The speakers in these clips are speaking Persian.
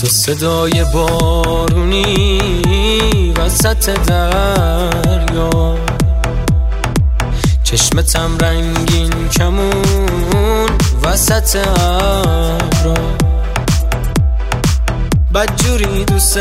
تو صدای بارونی وسط دریا، چشمتم رنگین کمون وسط ابرا. بدجوری دوست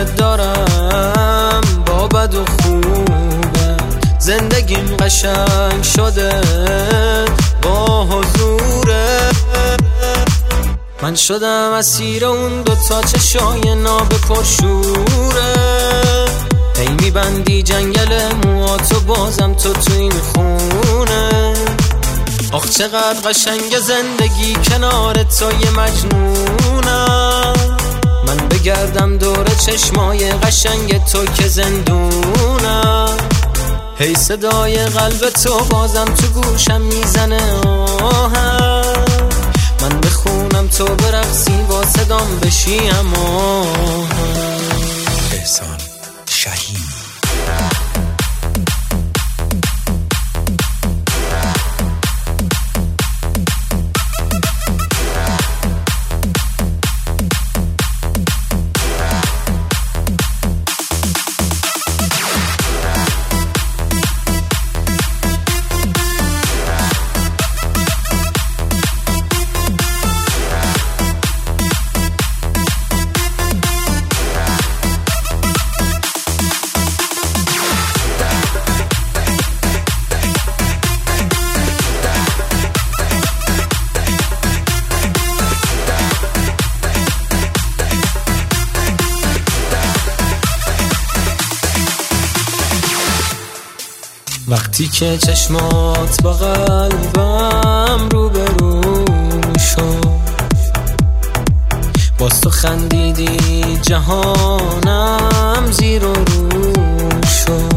دارم با بد و خوبه، زندگیم قشنگ شده با حضوره. من شدم اسیر اون دوتا چشای ناب پرشوره. هی میبندی جنگل موهاتو بازم تو این خونه. آخ چقدر قشنگ زندگی کنار تو یه مجنونم. من بگردم دور چشمای قشنگ تو که زندونم. هی صدای قلب تو بازم تو گوشم میزنه آهم. من بخونم تو برقصی با صدام بشی اما احسان شهین. وقتی که چشمات با قلبم روبرو شد، باز تو خندیدی جهانم زیر و رو شد.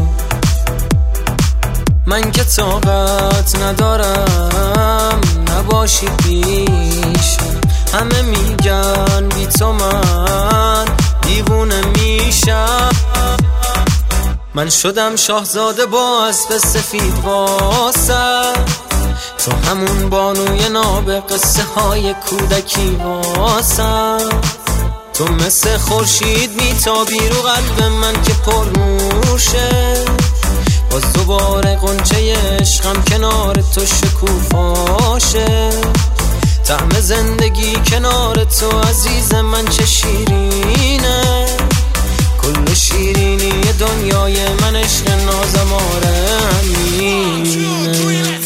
من که طاقت ندارم نباشی پیشم. همه میگن بی تو من دیوونه میشم. من شدم شاهزاده با اسب سفید واسه تو، همون بانوی ناب قصه های کودکی واسه تو. مثل خورشید میتابی رو قلب من که پر نوشه. باز دوباره غنچه عشقم کنار تو شکوفاشه. طعم زندگی کنار تو عزیز من چه شیرینه. کل شیرینی دنیای من عشق نازم آره همینه.